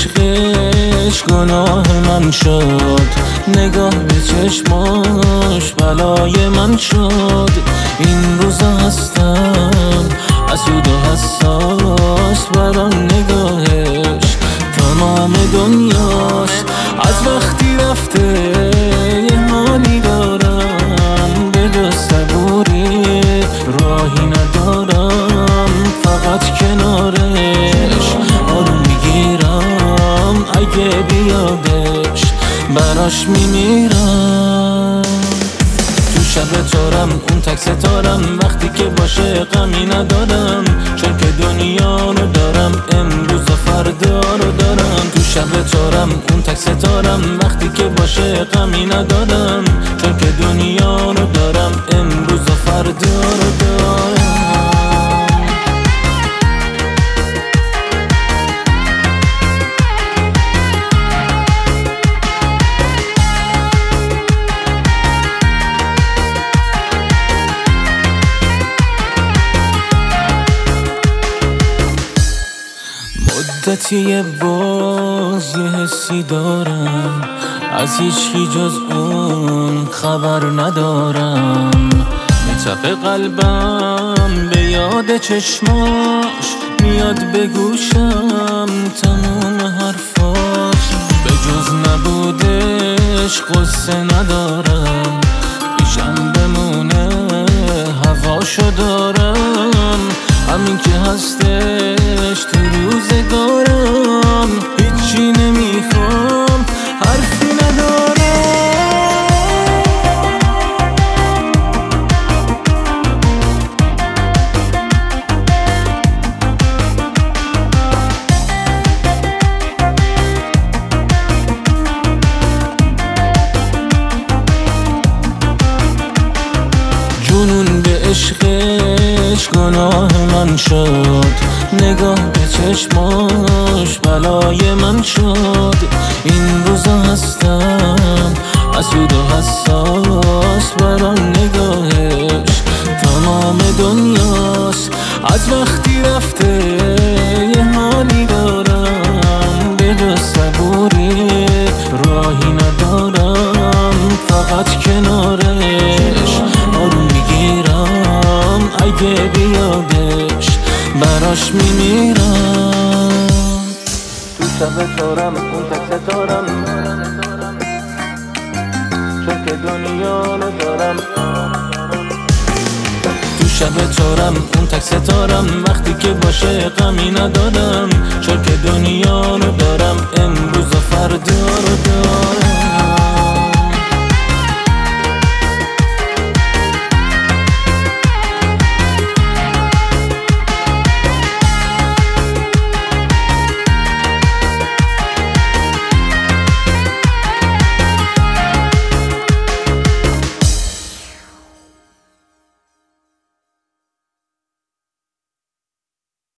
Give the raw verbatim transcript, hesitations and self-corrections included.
عشقش گناه من شد، نگاه به چشماش بلای من شد. این روزا هستم حسود و حساس برا نگاهش، تمام دنیاست. از وقتی رفته یه حالی دارم، به جز صبوری راهی ندارم، فقط کنارش حال میگیرم. اگه بیادش براش میمیرم. تو شب تارم اون تک ستارم، وقتی که باشه غمی ندارم، چون که دنیا رو دارم امروز و فردا رو دارم. تو شب تارم اون تک ستارم، وقتی که باشه غمی ندارم، چون که دنیا رو دارم امروز و فردا رو دارم. مدتیه باز یه حسی دارم، از هیچکی جز اون خبر ندارم. میتپه قلبم به یاد چشماش، میاد به گوشم تموم حرفاش. به جز نبودش قصه ندارم، پیشم بمونه هواشو دارم. همین که هستش تو روزگارم، هیچی نمیخوام حرفی ندارم. جنون به عشقش گناه من شد، نگاه به چشماش بلای من شد. این روزا هستم حسود و حساس برا نگاهش، تمام دنیاست. از وقتی رفته یه حالی دارم، به جز صبوری راهی ندارم، فقط کنارش حال میگیرم. اگه بیادش براش میمیرم. تو شب تارم اون تک ستارم، چون که دنیا رو دارم. تو شب تارم اون تک ستارم، وقتی که باشه غمی ندارم، چون که دنیا رو دارم امروز و فردا رو